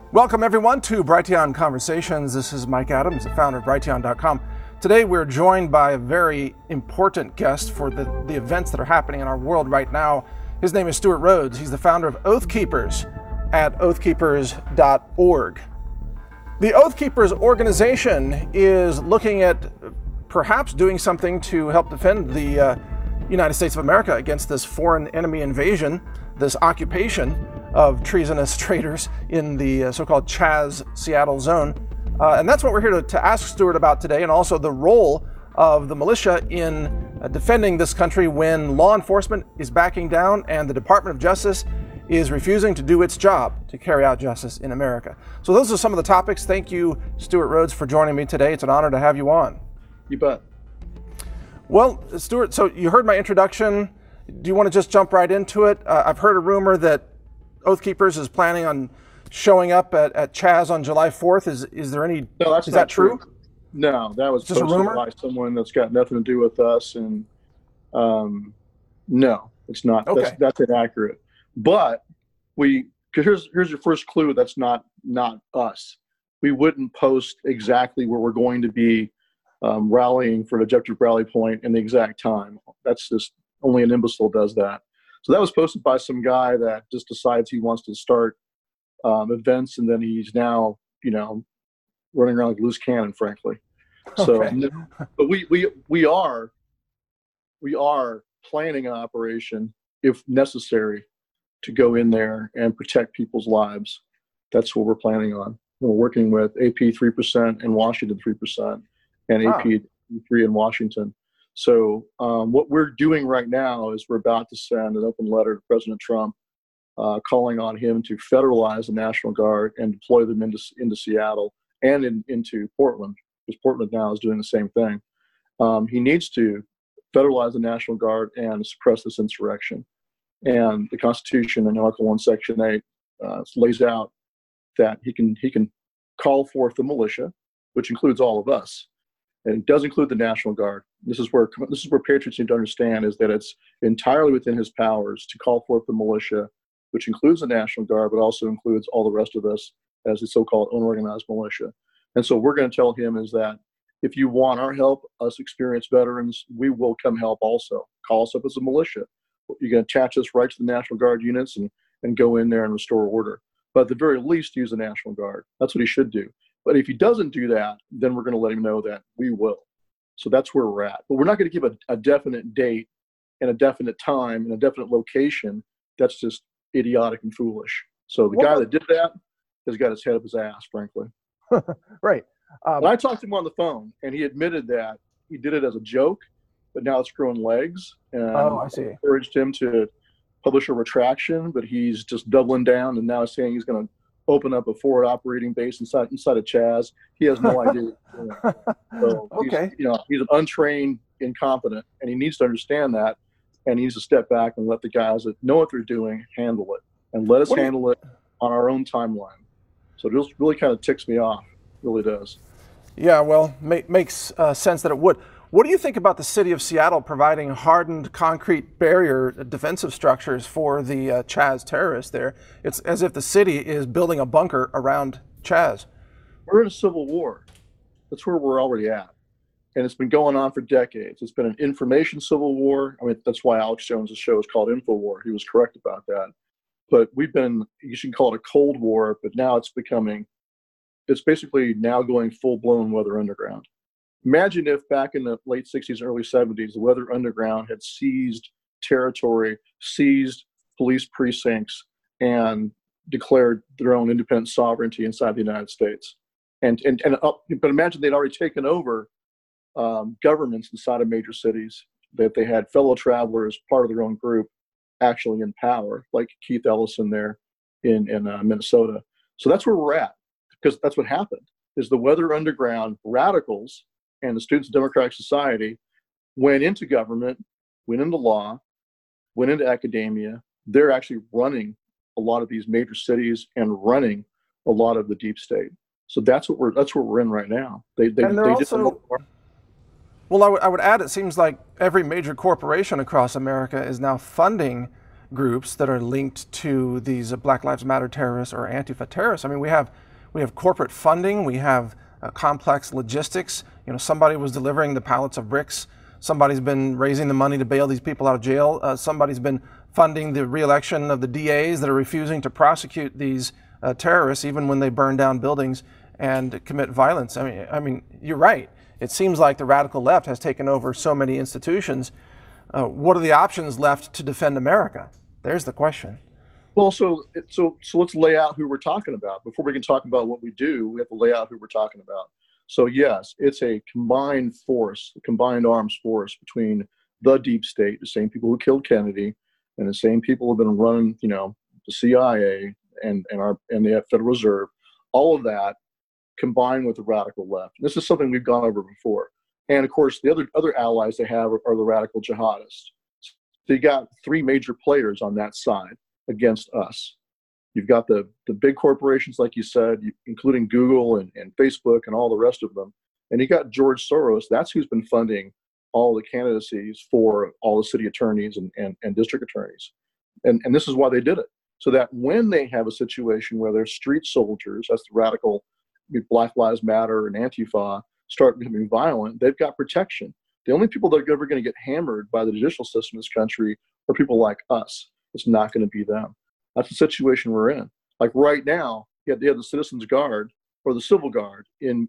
Welcome everyone to Brighteon Conversations. This is Mike Adams, the founder of Brighteon.com. Today we're joined by a very important guest for the events that are happening in our world right now. His name is Stewart Rhodes. He's the founder of Oath Keepers at oathkeepers.org. The Oath Keepers organization is looking at perhaps doing something to help defend the United States of America against this foreign enemy invasion, this occupation of treasonous traitors in the so-called Chaz Seattle zone. And that's what we're here to ask Stewart about today, and also the role of the militia in defending this country when law enforcement is backing down and the Department of Justice is refusing to do its job to carry out justice in America. So those are some of the topics. Thank you, Stewart Rhodes, for joining me today. It's an honor to have you on. You bet. Well, Stewart, so you heard my introduction. Do you want to just jump right into it? I've heard a rumor that Oath Keepers is planning on showing up at Chaz on July 4th. Is there any? No, that's is not that true? No, that was just a rumor by someone that's got nothing to do with us, and no, it's not. Okay. That's inaccurate. But because here's your first clue. That's not us. We wouldn't post exactly where we're going to be rallying for an objective rally point and the exact time. That's just only an imbecile does that. So that was posted by some guy that just decides he wants to start events, and then he's now, running around like a loose cannon, frankly. So, okay. But we are planning an operation, if necessary, to go in there and protect people's lives. That's what we're planning on. We're working with AP 3% and Washington 3% and AP 3 in Washington. So what we're doing right now is we're about to send an open letter to President Trump calling on him to federalize the National Guard and deploy them into Seattle and into Portland, because Portland now is doing the same thing. He needs to federalize the National Guard and suppress this insurrection. And the Constitution in Article 1, Section 8 lays out that he can call forth the militia, which includes all of us. And it does include the National Guard. This is where patriots need to understand, is that it's entirely within his powers to call forth the militia, which includes the National Guard, but also includes all the rest of us as the so-called unorganized militia. And so we're going to tell him is that if you want our help, us experienced veterans, we will come help also. Call us up as a militia. You're going to attach us right to the National Guard units and go in there and restore order. But at the very least, use the National Guard. That's what he should do. But if he doesn't do that, then we're going to let him know that we will. So that's where we're at. But we're not going to give a definite date and a definite time and a definite location. That's just idiotic and foolish. So the guy that did that has got his head up his ass, frankly. Right. But I talked to him on the phone, and he admitted that he did it as a joke, but now it's growing legs. And I see. I encouraged him to publish a retraction, but he's just doubling down and now saying he's going to open up a forward operating base inside of Chaz. He has no idea. So okay. He's an untrained incompetent, and he needs to understand that, and he needs to step back and let the guys that know what they're doing handle it, and let us handle it on our own timeline. So it just really kind of ticks me off. It really does. Yeah, well, makes sense that it would. What do you think about the city of Seattle providing hardened concrete barrier defensive structures for the Chaz terrorists there? It's as if the city is building a bunker around Chaz. We're in a civil war. That's where we're already at. And it's been going on for decades. It's been an information civil war. I mean, that's why Alex Jones' show is called InfoWar. He was correct about that. But you should call it a Cold War, but now it's basically now going full-blown Weather Underground. Imagine if back in the late 60s, early 70s, the Weather Underground had seized territory, seized police precincts, and declared their own independent sovereignty inside the United States. But imagine they'd already taken over governments inside of major cities, that they had fellow travelers, part of their own group, actually in power, like Keith Ellison there in Minnesota. So that's where we're at, because that's what happened, is the Weather Underground radicals and the Students of Democratic Society went into government, went into law, went into academia. They're actually running a lot of these major cities and running a lot of the deep state. So that's what we're in right now. Well, I would add, it seems like every major corporation across America is now funding groups that are linked to these Black Lives Matter terrorists or Antifa terrorists. I mean, we have corporate funding, we have complex logistics. You know, somebody was delivering the pallets of bricks. Somebody's been raising the money to bail these people out of jail. Somebody's been funding the re-election of the DAs that are refusing to prosecute these terrorists, even when they burn down buildings and commit violence. I mean, you're right. It seems like the radical left has taken over so many institutions. What are the options left to defend America? There's the question. Well, so let's lay out who we're talking about. Before we can talk about what we do, we have to lay out who we're talking about. So yes, it's a combined force, a combined arms force between the deep state, the same people who killed Kennedy, and the same people who have been running, you know, the CIA and the Federal Reserve, all of that combined with the radical left. This is something we've gone over before. And of course, the other allies they have are the radical jihadists. So you got three major players on that side against us. You've got the big corporations, like you said, including Google and Facebook and all the rest of them. And you got George Soros. That's who's been funding all the candidacies for all the city attorneys and district attorneys. And this is why they did it. So that when they have a situation where their street soldiers, that's the radical Black Lives Matter and Antifa, start becoming violent, they've got protection. The only people that are ever going to get hammered by the judicial system in this country are people like us. It's not going to be them. That's the situation we're in. Like right now, you have the Citizens Guard or the Civil Guard in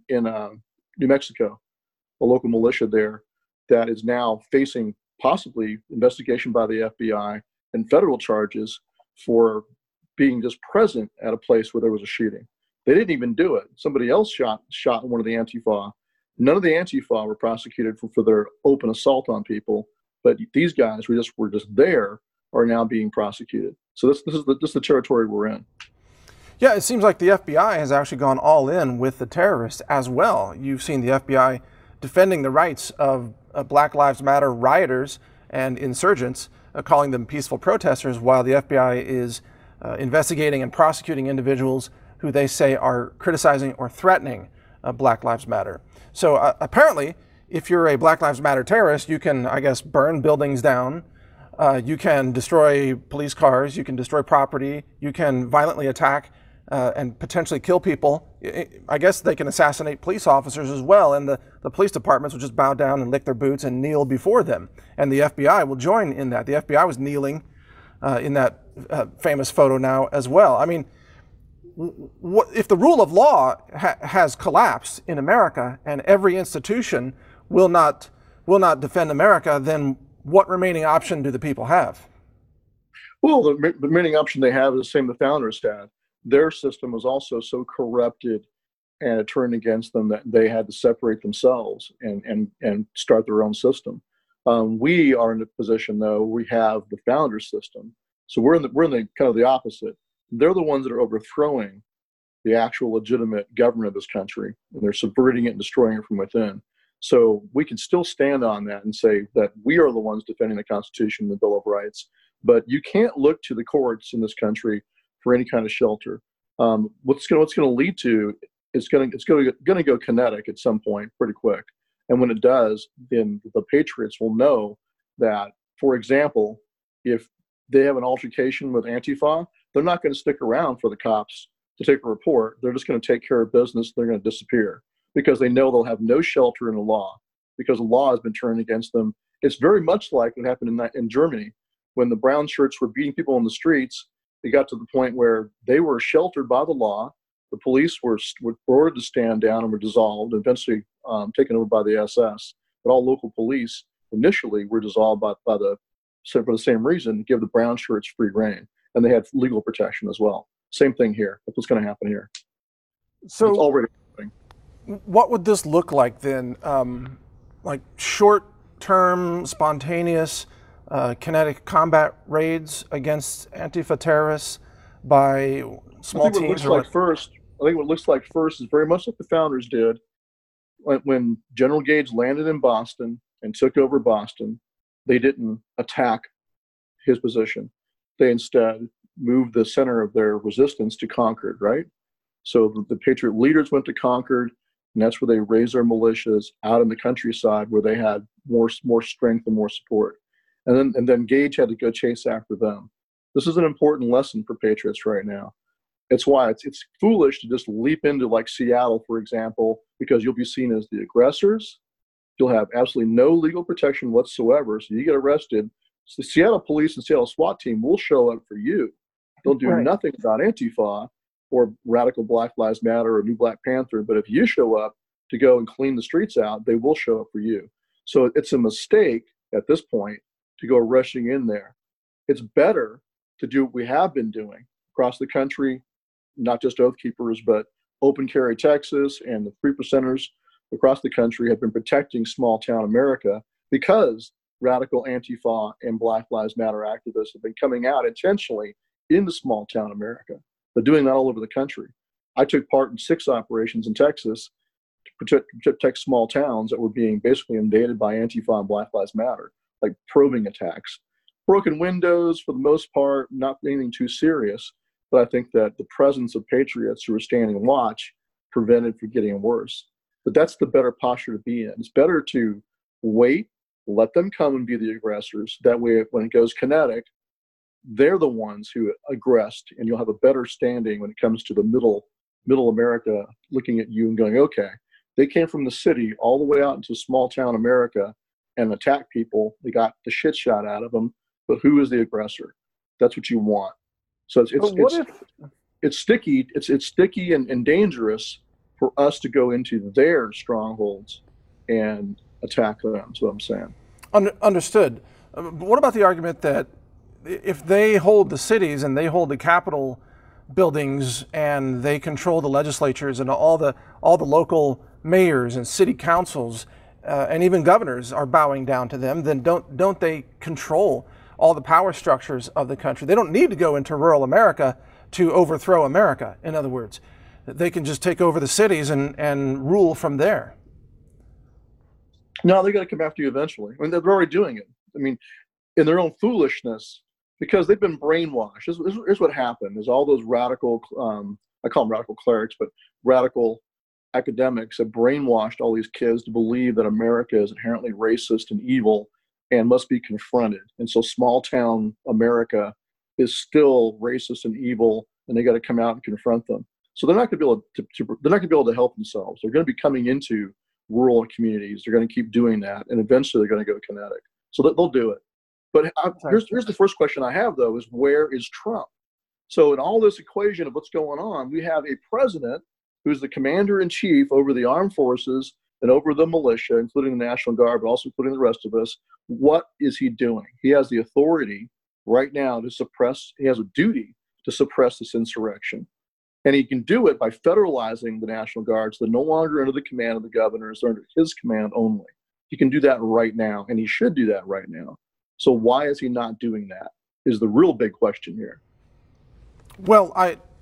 New Mexico, a local militia there that is now facing possibly investigation by the FBI and federal charges for being just present at a place where there was a shooting. They didn't even do it. Somebody else shot one of the Antifa. None of the Antifa were prosecuted for their open assault on people, but these guys were just there are now being prosecuted. So this is the territory we're in. Yeah, it seems like the FBI has actually gone all in with the terrorists as well. You've seen the FBI defending the rights of Black Lives Matter rioters and insurgents, calling them peaceful protesters, while the FBI is investigating and prosecuting individuals who they say are criticizing or threatening Black Lives Matter. So apparently, if you're a Black Lives Matter terrorist, you can, I guess, burn buildings down, you can destroy police cars, you can destroy property, you can violently attack and potentially kill people. I guess they can assassinate police officers as well, and the police departments will just bow down and lick their boots and kneel before them. And the FBI will join in that. The FBI was kneeling in that famous photo now as well. I mean, if the rule of law has collapsed in America and every institution will not defend America, then what remaining option do the people have? Well, the remaining option they have is the same the founders had. Their system was also so corrupted and it turned against them that they had to separate themselves and start their own system. We are in a position, though, we have the founders system. So we're in the kind of the opposite. They're the ones that are overthrowing the actual legitimate government of this country, and they're subverting it and destroying it from within. So we can still stand on that and say that we are the ones defending the Constitution and the Bill of Rights. But you can't look to the courts in this country for any kind of shelter. What's going to lead to it's going to go kinetic at some point pretty quick. And when it does, then the patriots will know that, for example, if they have an altercation with Antifa, they're not going to stick around for the cops to take a report. They're just going to take care of business. They're going to disappear because they know they'll have no shelter in the law because the law has been turned against them. It's very much like what happened in Germany when the brown shirts were beating people in the streets. It got to the point where they were sheltered by the law. The police were ordered to stand down and were dissolved, eventually taken over by the SS. But all local police initially were dissolved for the same reason, to give the brown shirts free rein. And they had legal protection as well. Same thing here. That's what's going to happen here. So it's already happening. What would this look like then? Like short-term, spontaneous, kinetic combat raids against Antifa terrorists by small teams? I think what it looks like first is very much like the founders did when General Gage landed in Boston and took over Boston. They didn't attack his position. They instead moved the center of their resistance to Concord, right? So the Patriot leaders went to Concord, and that's where they raised their militias out in the countryside where they had more strength and more support. And then Gage had to go chase after them. This is an important lesson for patriots right now. It's why it's foolish to just leap into like Seattle, for example, because you'll be seen as the aggressors. You'll have absolutely no legal protection whatsoever. So you get arrested. So the Seattle police and Seattle SWAT team will show up for you. They'll do nothing about Antifa or radical Black Lives Matter or New Black Panther. But if you show up to go and clean the streets out, they will show up for you. So it's a mistake at this point to go rushing in there. It's better to do what we have been doing across the country, not just Oath Keepers, but Open Carry Texas and the 3%ers across the country have been protecting small town America because radical Antifa and Black Lives Matter activists have been coming out intentionally into small town America, but doing that all over the country. I took part in 6 operations in Texas to protect small towns that were being basically invaded by Antifa and Black Lives Matter, like probing attacks. Broken windows for the most part, not anything too serious, but I think that the presence of patriots who are standing watch prevented from getting worse. But that's the better posture to be in. It's better to wait, let them come and be the aggressors. That way, when it goes kinetic, they're the ones who aggressed, and you'll have a better standing when it comes to the middle America looking at you and going, okay, they came from the city all the way out into small town America and attacked people. They got the shit shot out of them, but who is the aggressor? That's what you want. So it's sticky. It's sticky and dangerous for us to go into their strongholds and attack them. That's what I'm saying. Understood. What about the argument that if they hold the cities and they hold the Capitol buildings and they control the legislatures and all the local mayors and city councils and even governors are bowing down to them, then don't they control all the power structures of the country? They don't need to go into rural America to overthrow America. In other words, they can just take over the cities and rule from there. No, they're going to come after you eventually. I mean, they're already doing it. I mean, in their own foolishness, because they've been brainwashed. Here's what happened: is all those radical, I call them radical clerics, but radical academics have brainwashed all these kids to believe that America is inherently racist and evil and must be confronted. And so small town America is still racist and evil, and they got to come out and confront them. So they're not going to be able they're not going to be able to help themselves. They're going to be coming into rural communities. They're going to keep doing that, and eventually they're going to go kinetic. So they'll do it. But here's the first question I have, though, is where is Trump? So in all this equation of what's going on, we have a president who's the commander-in-chief over the armed forces and over the militia, including the National Guard, but also including the rest of us. What is he doing? He has the authority right now to suppress, he has a duty to suppress this insurrection. And he can do it by federalizing the National Guard, so they're no longer under the command of the governors, they're under his command only. He can do that right now, and he should do that right now. So why is he not doing that is the real big question here. Well,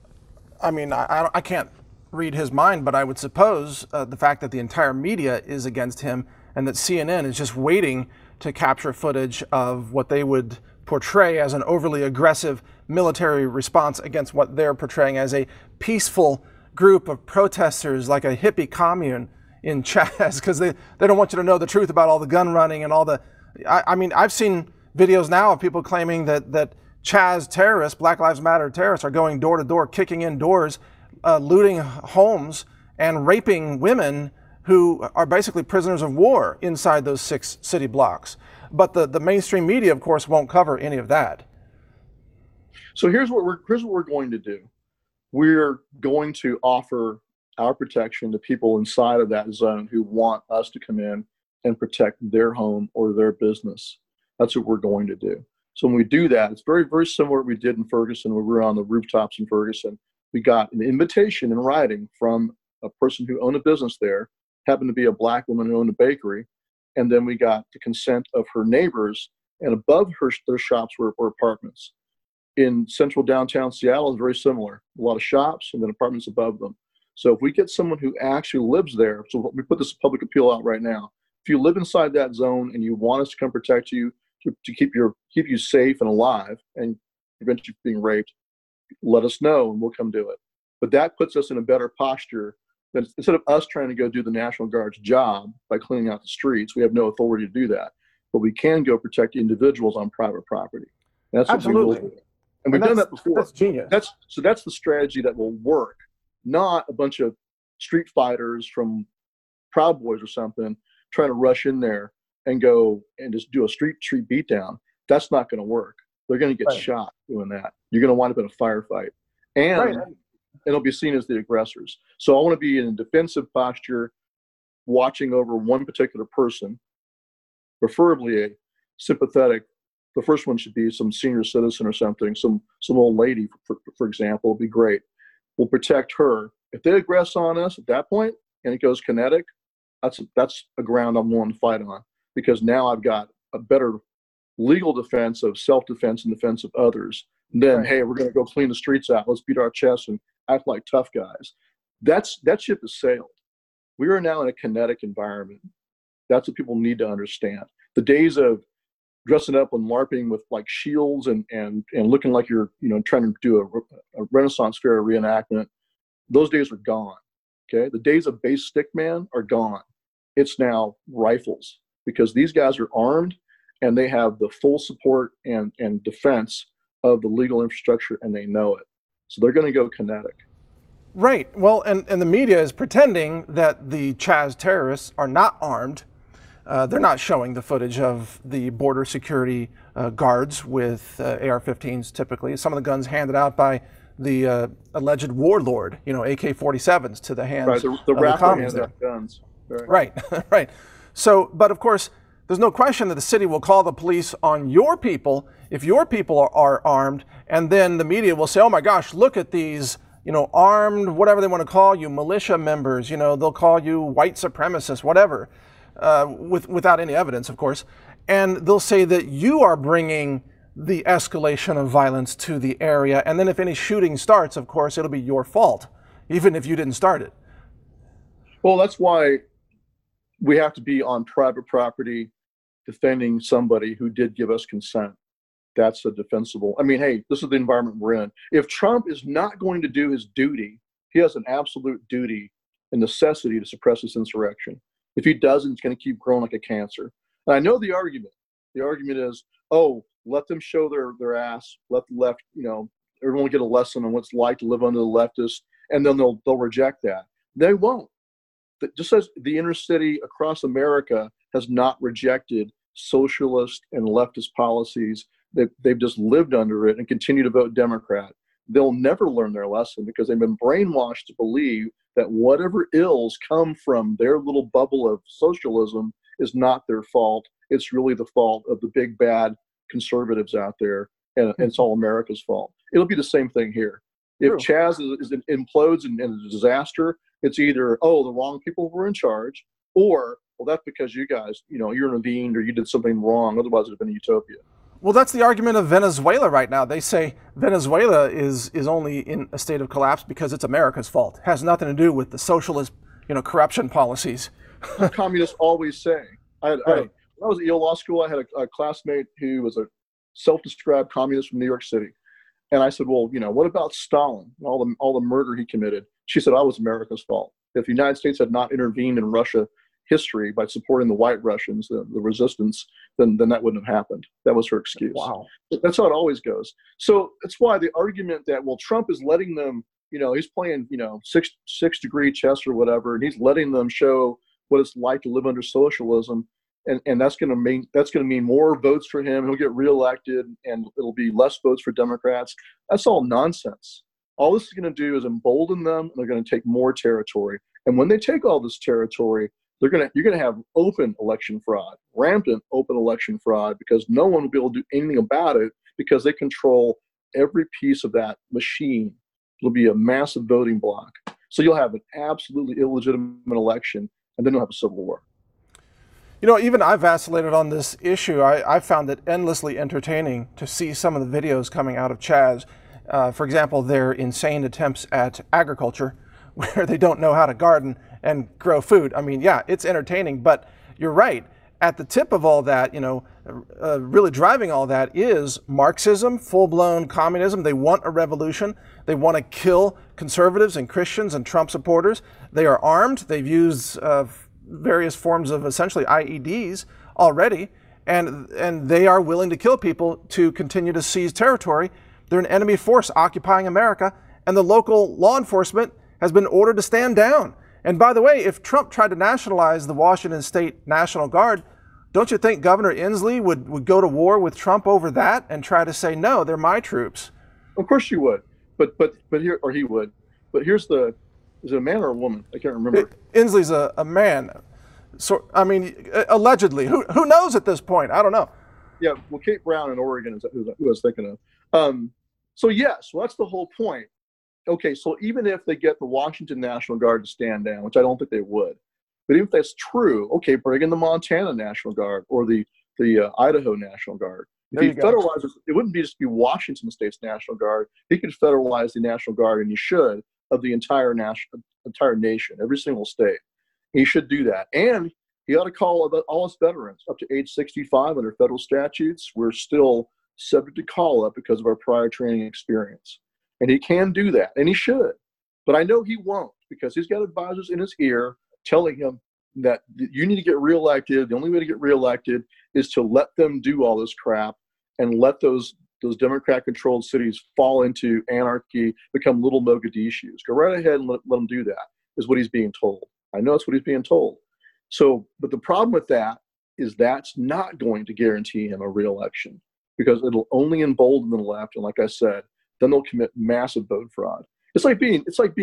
I mean, I can't read his mind, but I would suppose the fact that the entire media is against him and that CNN is just waiting to capture footage of what they would portray as an overly aggressive military response against what they're portraying as a peaceful group of protesters, like a hippie commune in Chaz, because they don't want you to know the truth about all the gun running and all the... I mean, I've seen videos now of people claiming that Chaz terrorists, Black Lives Matter terrorists, are going door to door, kicking in doors, looting homes, and raping women who are basically prisoners of war inside those 6 city blocks. But the mainstream media, of course, won't cover any of that. So here's what we're going to do. We're going to offer our protection to people inside of that zone who want us to come in and protect their home or their business. That's what we're going to do. So when we do that, it's very, very similar to what we did in Ferguson when we were on the rooftops in Ferguson. We got an invitation in writing from a person who owned a business there, happened to be a Black woman who owned a bakery, and then we got the consent of her neighbors, and above their shops were apartments. In central downtown Seattle, it's very similar. A lot of shops and then apartments above them. So if we get someone who actually lives there, so we put this public appeal out right now. If you live inside that zone and you want us to come protect you, to keep you safe and alive and prevent you from being raped, let us know and we'll come do it. But that puts us in a better posture than instead of us trying to go do the National Guard's job by cleaning out the streets. We have no authority to do that, but we can go protect individuals on private property. That's what we will do. And we've done that before. That's genius. That's the strategy that will work, not a bunch of street fighters from Proud Boys or something trying to rush in there and go and just do a street beatdown. That's not going to work. They're going to get shot doing that. You're going to wind up in a firefight, and it'll be seen as the aggressors. So I want to be in a defensive posture, watching over one particular person, preferably a sympathetic. The first one should be some senior citizen or something, some old lady, for example, would be great. We'll protect her. If they aggress on us at that point and it goes kinetic, that's a ground I'm willing to fight on, because now I've got a better legal defense of self-defense and defense of others. And then, hey, we're going to go clean the streets out. Let's beat our chests and act like tough guys. That ship has sailed. We are now in a kinetic environment. That's what people need to understand. The days of dressing up and LARPing with like shields and looking like you're trying to do a Renaissance fair reenactment, those days are gone. Okay, the days of base stickman are gone. It's now rifles, because these guys are armed and they have the full support and defense of the legal infrastructure, and they know it. So they're going to go kinetic. Right. Well, and the media is pretending that the Chaz terrorists are not armed. They're not showing the footage of the border security guards with AR-15s typically. Some of the guns handed out by the alleged warlord, AK-47s to the hands of the commies there. Guns. Right, right. So, but of course, there's no question that the city will call the police on your people if your people are armed, and then the media will say, oh my gosh, look at these, armed, whatever they want to call you, militia members, they'll call you white supremacists, whatever, without any evidence, of course. And they'll say that you are bringing the escalation of violence to the area. And then if any shooting starts, of course, it'll be your fault, even if you didn't start it. Well, that's why we have to be on private property defending somebody who did give us consent. That's a defensible. I mean, hey, this is the environment we're in. If Trump is not going to do his duty, he has an absolute duty and necessity to suppress this insurrection. If he doesn't, it's going to keep growing like a cancer. And I know the argument. The argument is, oh, let them show their ass, let the left, everyone get a lesson on what it's like to live under the leftists, and then they'll reject that. They won't. Just as the inner city across America has not rejected socialist and leftist policies, they've just lived under it and continue to vote Democrat. They'll never learn their lesson, because they've been brainwashed to believe that whatever ills come from their little bubble of socialism is not their fault. It's really the fault of the big bad conservatives out there, and it's all America's fault. It'll be the same thing here. If Chaz implodes and is a disaster, it's either, oh, the wrong people were in charge, or, well, that's because you guys, you intervened or you did something wrong. Otherwise, it would have been a utopia. Well, that's the argument of Venezuela right now. They say Venezuela is only in a state of collapse because it's America's fault. It has nothing to do with the socialist, corruption policies. Communists always say. When I was at Yale Law School, I had a classmate who was a self-described communist from New York City. And I said, well, what about Stalin and all the murder he committed? She said, I was America's fault. If the United States had not intervened in Russia history by supporting the white Russians, the resistance, then that wouldn't have happened. That was her excuse. Wow. That's how it always goes. So that's why the argument that, well, Trump is letting them, he's playing, six degree chess or whatever, and he's letting them show what it's like to live under socialism. And that's going to mean more votes for him. He'll get reelected, and it'll be less votes for Democrats. That's all nonsense. All this is going to do is embolden them, and they're going to take more territory. And when they take all this territory, you're going to have open election fraud, rampant open election fraud, because no one will be able to do anything about it, because they control every piece of that machine. It'll be a massive voting block. So you'll have an absolutely illegitimate election, and then you'll have a civil war. Even I vacillated on this issue. I found it endlessly entertaining to see some of the videos coming out of Chaz. For example, their insane attempts at agriculture, where they don't know how to garden and grow food. I mean, yeah, it's entertaining, but you're right. At the tip of all that, really driving all that is Marxism, full-blown communism. They want a revolution. They want to kill conservatives and Christians and Trump supporters. They are armed. They've used various forms of essentially IEDs already, and they are willing to kill people to continue to seize territory They're an enemy force occupying America, and the local law enforcement has been ordered to stand down. And by the way, if Trump tried to nationalize the Washington State National Guard, don't you think Governor Inslee would go to war with Trump over that and try to say, no, they're my troops? Of course she would, but here, or he would. But here's the, is it a man or a woman? I can't remember. Inslee's a man. So, I mean, allegedly. Who knows at this point? I don't know. Yeah, well, Kate Brown in Oregon is who I was thinking of. So yes, well, that's the whole point. Okay, so even if they get the Washington National Guard to stand down, which I don't think they would, but even if that's true, okay, bring in the Montana National Guard or the Idaho National Guard. If he federalizes, it wouldn't be just be Washington State's National Guard. He could federalize the National Guard, and he should, of the entire nation, every single state. He should do that, and he ought to call all his veterans up to age 65 under federal statutes. We're still subject to call up because of our prior training experience, and he can do that, and he should. But I know he won't, because he's got advisors in his ear telling him that you need to get reelected. The only way to get reelected is to let them do all this crap and let those Democrat-controlled cities fall into anarchy, become little Mogadishus. Go right ahead and let them do that, is what he's being told. I know it's what he's being told. So, but the problem with that is that's not going to guarantee him a reelection, because it'll only embolden the left. And like I said, then they'll commit massive vote fraud. It's like being,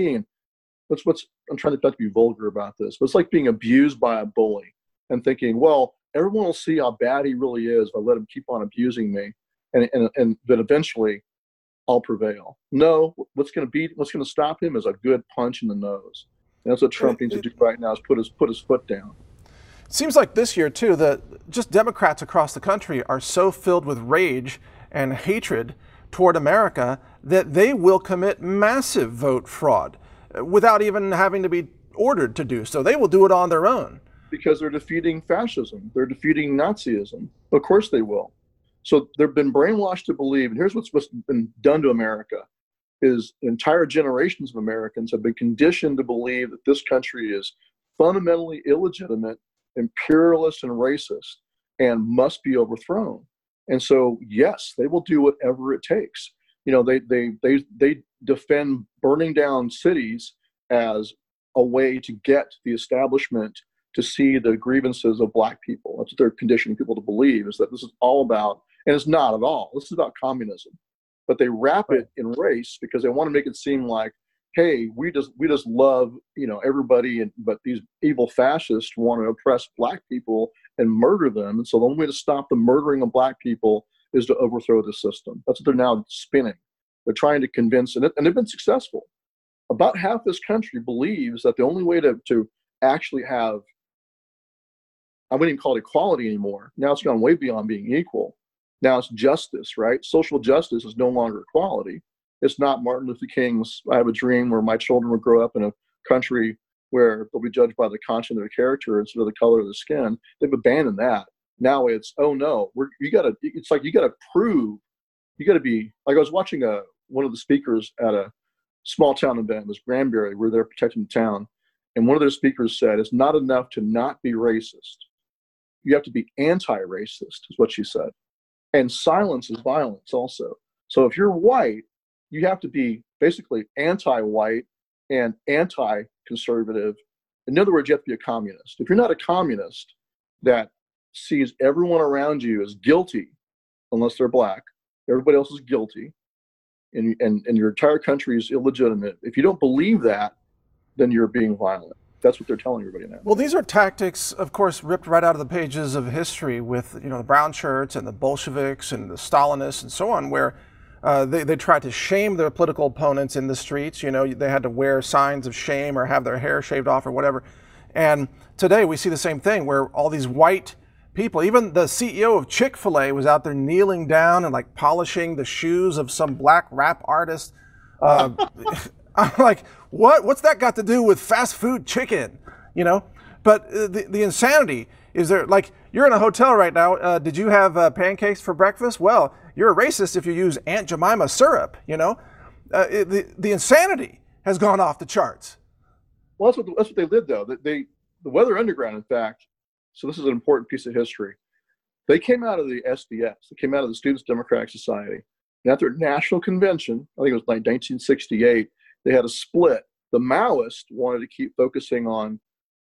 I'm trying not to be vulgar about this, but it's like being abused by a bully and thinking, well, everyone will see how bad he really is if I let him keep on abusing me, and that eventually I'll prevail. No, what's going to stop him is a good punch in the nose. And that's what Trump needs to do right now, is put his foot down. It seems like this year, too, that just Democrats across the country are so filled with rage and hatred toward America that they will commit massive vote fraud without even having to be ordered to do so. They will do it on their own. Because they're defeating fascism. They're defeating Nazism. Of course they will. So they've been brainwashed to believe, and here's what's been done to America, is entire generations of Americans have been conditioned to believe that this country is fundamentally illegitimate, imperialist, and racist, and must be overthrown. And so, yes, they will do whatever it takes. You know, they defend burning down cities as a way to get the establishment to see the grievances of Black people. That's what they're conditioning people to believe, is that this is all about, and it's not at all. This is about communism. But they wrap it in race because they want to make it seem like, hey, we just love, you know, everybody, but these evil fascists want to oppress Black people and murder them. And so the only way to stop the murdering of Black people is to overthrow the system. That's what they're now spinning. They're trying to convince, and they've been successful. About half this country believes that the only way to actually have, I wouldn't even call it equality anymore. Now it's gone way beyond being equal. Now it's justice, right? Social justice is no longer equality. It's not Martin Luther King's "I have a dream where my children will grow up in a country where they'll be judged by the content of their character instead of the color of their skin." They've abandoned that. Now it's, oh no, it's like you gotta prove, you gotta be, like I was watching one of the speakers at a small town event, it was Granbury, where they're protecting the town. And one of their speakers said, it's not enough to not be racist. You have to be anti-racist, is what she said. And silence is violence also. So if you're white, you have to be basically anti-white and anti-conservative. In other words, you have to be a communist. If you're not a communist that sees everyone around you as guilty, unless they're Black, everybody else is guilty, and your entire country is illegitimate, if you don't believe that, then you're being violent. That's what they're telling everybody now. Well, these are tactics, of course, ripped right out of the pages of history with, you know, the brown shirts and the Bolsheviks and the Stalinists and so on, where they tried to shame their political opponents in the streets. You know, they had to wear signs of shame or have their hair shaved off or whatever. And today we see the same thing, where all these white people, even the CEO of Chick-fil-A was out there kneeling down and like polishing the shoes of some Black rap artist. I'm like, what's that got to do with fast food chicken? You know, but the insanity is there. Like, you're in a hotel right now. Did you have pancakes for breakfast? Well, you're a racist if you use Aunt Jemima syrup. You know, the insanity has gone off the charts. Well, that's what they did, though. The Weather Underground, in fact. So this is an important piece of history. They came out of the SDS. They came out of the Students Democratic Society, And at their national convention, I think it was like 1968, they had a split. The Maoists wanted to keep focusing on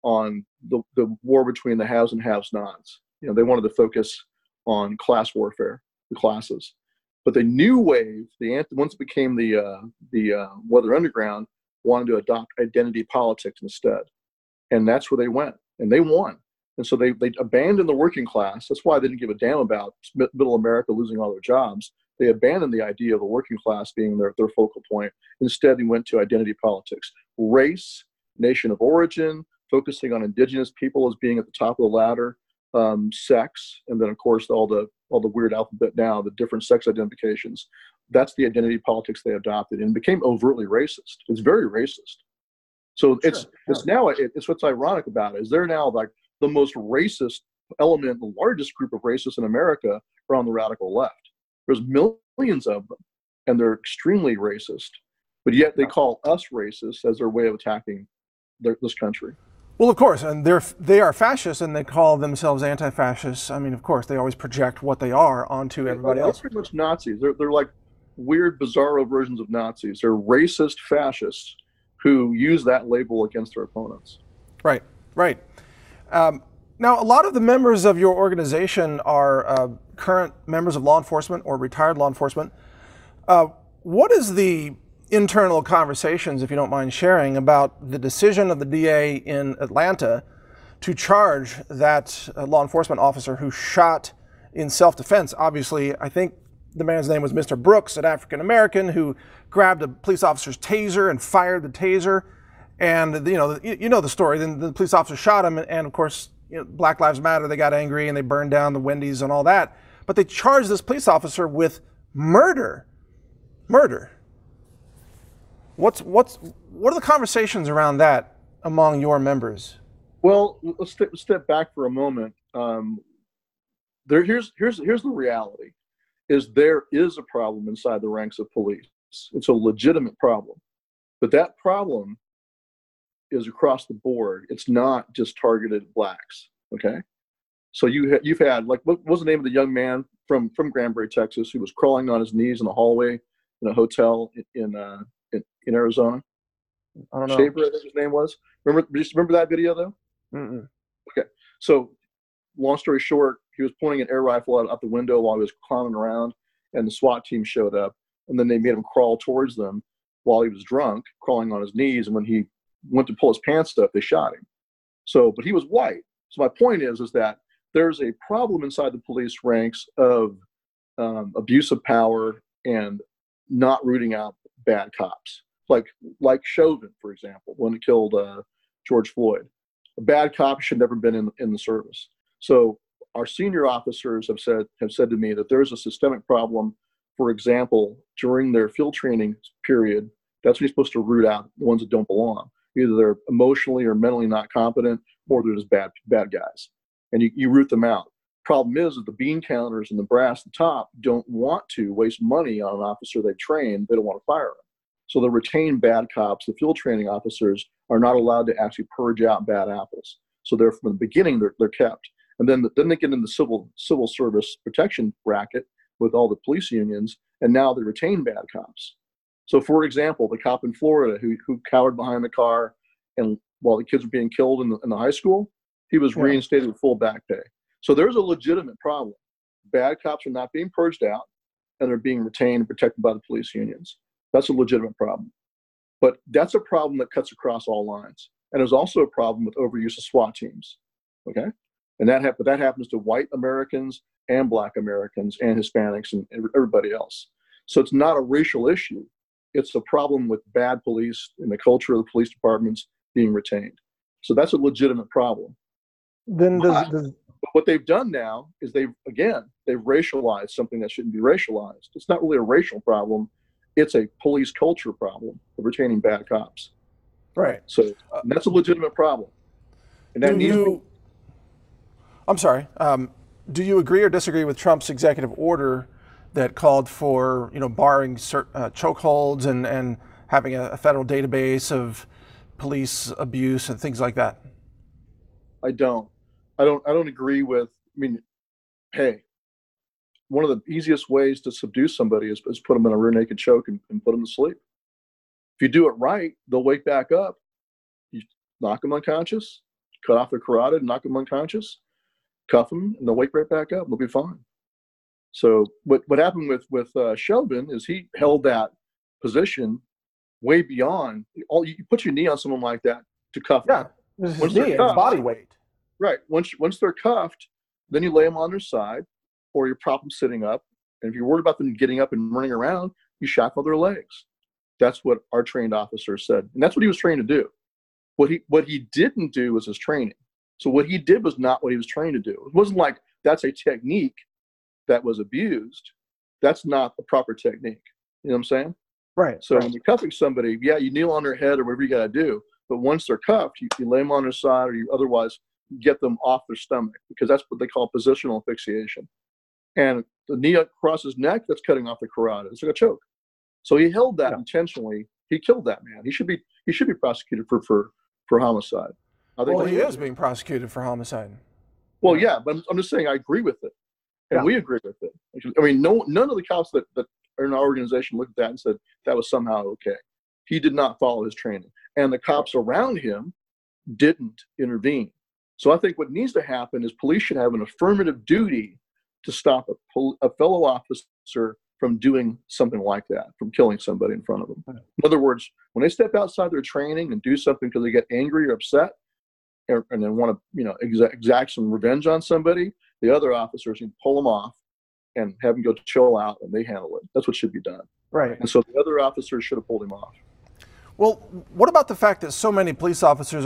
the war between the haves and have-nots. You know, they wanted to focus on class warfare, the classes. But the new wave, once it became the Weather Underground, wanted to adopt identity politics instead, and that's where they went, and they won. And so they abandoned the working class. That's why they didn't give a damn about middle America losing all their jobs. They abandoned the idea of the working class being their focal point. Instead, they went to identity politics, race, nation of origin, focusing on indigenous people as being at the top of the ladder, sex, and then of course all the weird alphabet now, the different sex identifications. That's the identity politics they adopted, and became overtly racist. It's very racist. So it's what's ironic about it is they're now like the most racist element, the largest group of racists in America are on the radical left. There's millions of them, and they're extremely racist. But yet they call us racist as their way of attacking this country. Well, of course, and they are fascists, and they call themselves anti-fascists. I mean, of course, they always project what they are onto everybody else. They're pretty much Nazis. They're like weird, bizarro versions of Nazis. They're racist fascists who use that label against their opponents. Right, right. Now, a lot of the members of your organization are current members of law enforcement or retired law enforcement. What is the internal conversations, if you don't mind sharing, about the decision of the DA in Atlanta to charge that law enforcement officer who shot in self-defense? Obviously, I think the man's name was Mr. Brooks, an African-American who grabbed a police officer's taser and fired the taser. And you know the story. Then the police officer shot him, and of course, Black Lives Matter. They got angry and they burned down the Wendy's and all that. But they charged this police officer with murder. Murder. What are the conversations around that among your members? Well, let's step back for a moment. Here's the reality: is there is a problem inside the ranks of police. It's a legitimate problem, but that problem is across the board. It's not just targeted at blacks. Okay, so you've had, like, what was the name of the young man from Granbury, Texas, who was crawling on his knees in the hallway in a hotel in Arizona? I don't know. Shaver, I think his name was. Remember that video though? Mm-mm. Okay, so long story short, he was pointing an air rifle out the window while he was clowning around, and the SWAT team showed up, and then they made him crawl towards them while he was drunk, crawling on his knees, and when he went to pull his pants up, they shot him. But he was white. So my point is that there's a problem inside the police ranks of abuse of power and not rooting out bad cops, like Chauvin, for example, when it killed George Floyd. A bad cop should never been in the service. So our senior officers have said to me that there's a systemic problem. For example, during their field training period, that's when you're supposed to root out the ones that don't belong. Either they're emotionally or mentally not competent, or they're just bad guys, and you root them out. Problem is that the bean counters and the brass at the top don't want to waste money on an officer they train. They don't want to fire him. So the retained bad cops, the field training officers, are not allowed to actually purge out bad apples. So they're, from the beginning, they're kept. And then they get in the civil service protection bracket with all the police unions, and now they retain bad cops. So, for example, the cop in Florida who cowered behind the car, and while the kids were being killed in the high school, he was reinstated with full back pay. So there's a legitimate problem. Bad cops are not being purged out, and they're being retained and protected by the police unions. That's a legitimate problem. But that's a problem that cuts across all lines. And there's also a problem with overuse of SWAT teams. Okay? And that happens to white Americans and Black Americans and Hispanics and everybody else. So it's not a racial issue. It's a problem with bad police and the culture of the police departments being retained. So that's a legitimate problem. Then but what they've done now is they've racialized something that shouldn't be racialized. It's not really a racial problem. It's a police culture problem of retaining bad cops. Right. So that's a legitimate problem. And that I'm sorry. Do you agree or disagree with Trump's executive order that called for, barring chokeholds and having a federal database of police abuse and things like that? I don't agree with. Hey, one of the easiest ways to subdue somebody is put them in a rear naked choke and put them to sleep. If you do it right, they'll wake back up. You knock them unconscious, cut off their carotid, knock them unconscious, cuff them, and they'll wake right back up. They'll be fine. So what happened with Chauvin is he held that position way beyond. You put your knee on someone like that to cuff them. Yeah, his knee, body weight. Right. Once they're cuffed, then you lay them on their side, or you prop them sitting up. And if you're worried about them getting up and running around, you shackle their legs. That's what our trained officer said, and that's what he was trained to do. What he didn't do was his training. So what he did was not what he was trained to do. It wasn't like that's a technique that was abused. That's not the proper technique. You know what I'm saying? Right. So when you're cuffing somebody, yeah, you kneel on their head or whatever you got to do. But once they're cuffed, you lay them on their side, or you otherwise get them off their stomach, because that's what they call positional asphyxiation. And the knee across his neck, that's cutting off the carotid. It's like a choke. So he held that intentionally. He killed that man. He should be prosecuted for homicide. Well, he is being prosecuted for homicide. Well, yeah, but I'm just saying I agree with it, and we agree with it. I mean, none of the cops that are in our organization looked at that and said that was somehow okay. He did not follow his training, and the cops around him didn't intervene. So I think what needs to happen is police should have an affirmative duty to stop a fellow officer from doing something like that, from killing somebody in front of them. In other words, when they step outside their training and do something because they get angry or upset, and then want to, exact some revenge on somebody, the other officers can pull them off and have them go chill out, and they handle it. That's what should be done. Right. And so the other officers should have pulled him off. Well, what about the fact that so many police officers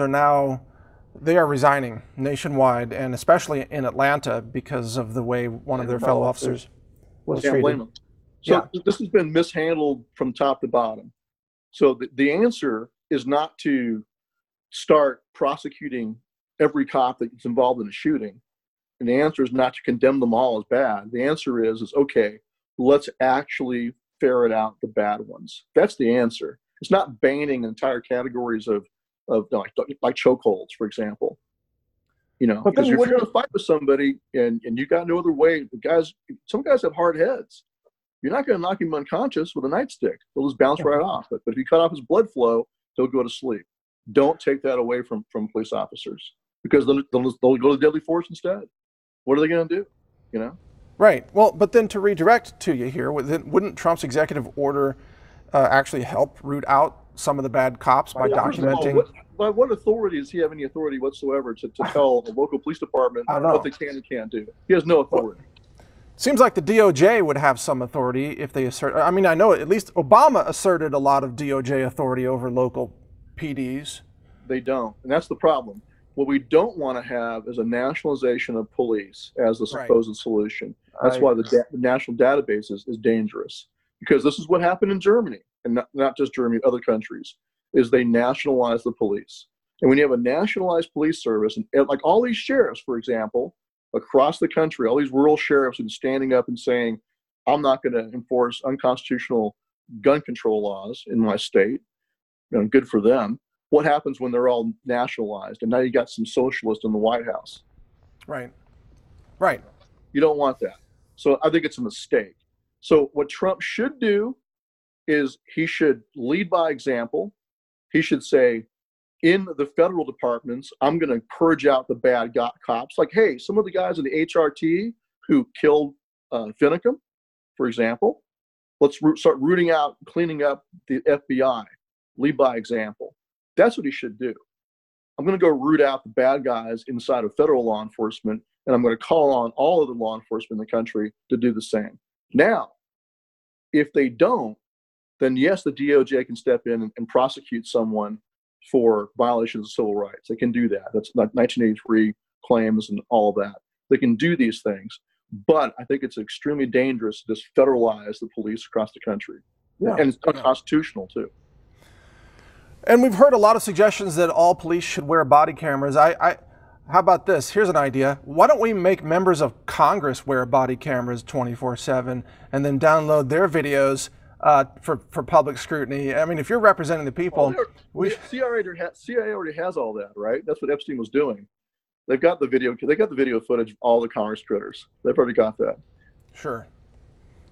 they are resigning nationwide, and especially in Atlanta, because of the way one of their fellow officers was treated? Blame them. So this has been mishandled from top to bottom. So the answer is not to start prosecuting every cop that's involved in a shooting. And the answer is not to condemn them all as bad. The answer is okay, let's actually ferret out the bad ones. That's the answer. It's not banning entire categories of like chokeholds, for example. Because if you're going to fight with somebody and you got no other way, some guys have hard heads. You're not going to knock him unconscious with a nightstick. They'll just bounce right off. But if you cut off his blood flow, he'll go to sleep. Don't take that away from police officers, because they'll go to deadly force instead. What are they going to do? Right. Well, but then to redirect to you here, wouldn't Trump's executive order actually help root out some of the bad cops by documenting? By what authority does he have any authority whatsoever to tell a local police department what they can and can't do? He has no authority. Seems like the DOJ would have some authority if they assert. I mean, I know at least Obama asserted a lot of DOJ authority over local PDs. They don't, and that's the problem. What we don't want to have is a nationalization of police as the supposed solution. That's why the national database is dangerous, because this is what happened in Germany, and not just Germany, other countries, is they nationalize the police. And when you have a nationalized police service, and like all these sheriffs, for example, across the country, all these rural sheriffs are standing up and saying, I'm not going to enforce unconstitutional gun control laws in my state. Good for them. What happens when they're all nationalized and now you got some socialists in the White House? Right. You don't want that. So I think it's a mistake. So what Trump should do is he should lead by example. He should say, in the federal departments, I'm going to purge out the bad cops. Like, hey, some of the guys in the HRT who killed Finicum, for example, let's start rooting out, cleaning up the FBI. Lead by example. That's what he should do. I'm going to go root out the bad guys inside of federal law enforcement, and I'm going to call on all of the law enforcement in the country to do the same. Now, if they don't, then yes, the DOJ can step in and prosecute someone for violations of civil rights. They can do that. That's like 1983 claims and all of that. They can do these things. But I think it's extremely dangerous to just federalize the police across the country. Yeah. And it's unconstitutional, too. And we've heard a lot of suggestions that all police should wear body cameras. How about this? Here's an idea. Why don't we make members of Congress wear body cameras 24/7 and then download their videos for public scrutiny? I mean, if you're representing the people, CIA already has all that, right? That's what Epstein was doing. They've got the video. They got the video footage of all the Congress critters. They've already got that. Sure.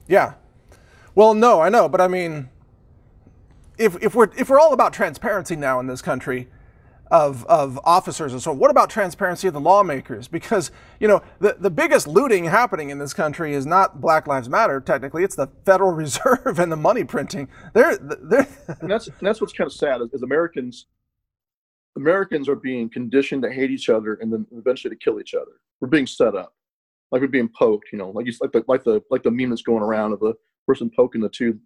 Yeah. Well, no, I know, but I mean, if we're all about transparency now in this country, of officers and so on, what about transparency of the lawmakers? Because the biggest looting happening in this country is not Black Lives Matter. Technically, it's the Federal Reserve and the money printing. And that's what's kind of sad is Americans are being conditioned to hate each other and then eventually to kill each other. We're being set up, like we're being poked. Like the meme that's going around of the person poking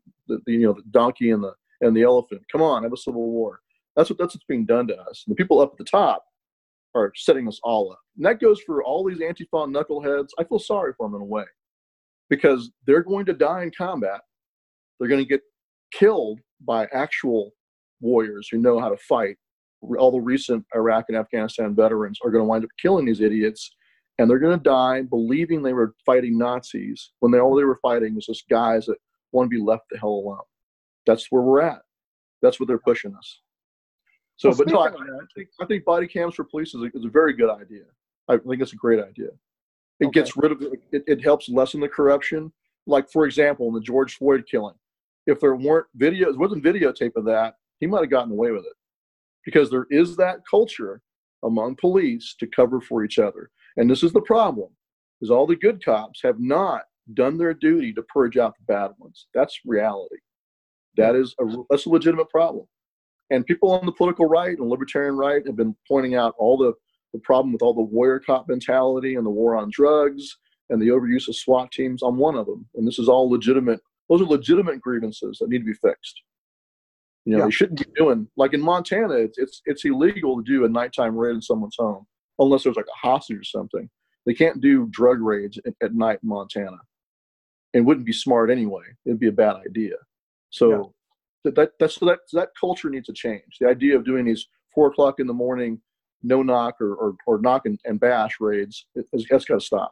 the donkey and the elephant. Come on, have a civil war. That's what's being done to us. And the people up at the top are setting us all up. And that goes for all these Antifa knuckleheads. I feel sorry for them in a way because they're going to die in combat. They're going to get killed by actual warriors who know how to fight. All the recent Iraq and Afghanistan veterans are going to wind up killing these idiots, and they're going to die believing they were fighting Nazis when all they were fighting was just guys that want to be left the hell alone. That's where we're at. That's what they're pushing us. So, but no, I think body cams for police is a very good idea. I think it's a great idea. It gets rid of it helps lessen the corruption. Like, for example, in the George Floyd killing, if there wasn't videotape of that, he might have gotten away with it. Because there is that culture among police to cover for each other. And this is the problem, is all the good cops have not done their duty to purge out the bad ones. That's reality. That's a legitimate problem. And people on the political right and libertarian right have been pointing out all the problem with all the warrior cop mentality and the war on drugs and the overuse of SWAT teams. I'm one of them. And this is all legitimate. Those are legitimate grievances that need to be fixed. They shouldn't be doing, like in Montana, it's illegal to do a nighttime raid in someone's home unless there's like a hostage or something. They can't do drug raids at night in Montana. It wouldn't be smart anyway. It'd be a bad idea. So that culture needs to change. The idea of doing these 4 o'clock in the morning, no knock or knock and bash raids, that's got to stop.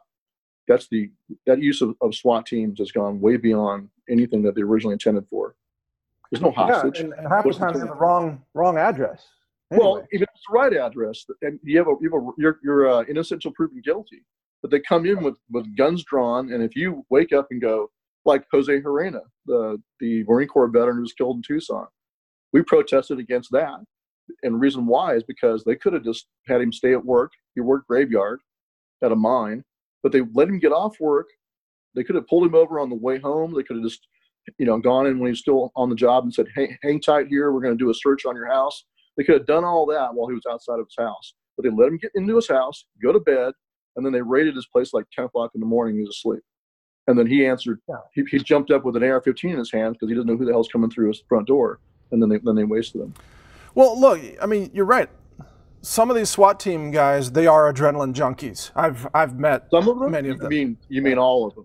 That use of SWAT teams has gone way beyond anything that they originally intended for. There's no hostage. Yeah, and half the time they have the wrong address. Anyway. Well, even if it's the right address, and you're innocent until proven guilty. But they come in with guns drawn, and if you wake up and go, like Jose Herrera, the Marine Corps veteran who was killed in Tucson, we protested against that. And the reason why is because they could have just had him stay at work. He worked graveyard at a mine, but they let him get off work. They could have pulled him over on the way home. They could have just gone in when he was still on the job and said, hey, hang tight here. We're going to do a search on your house. They could have done all that while he was outside of his house. But they let him get into his house, go to bed, and then they raided his place like 10 o'clock in the morning. He was asleep. And then he answered, he jumped up with an AR-15 in his hand because he doesn't know who the hell's coming through his front door. And then they wasted him. Well, look, I mean, you're right. Some of these SWAT team guys, they are adrenaline junkies. I've met some of them. Many of them. You mean all of them?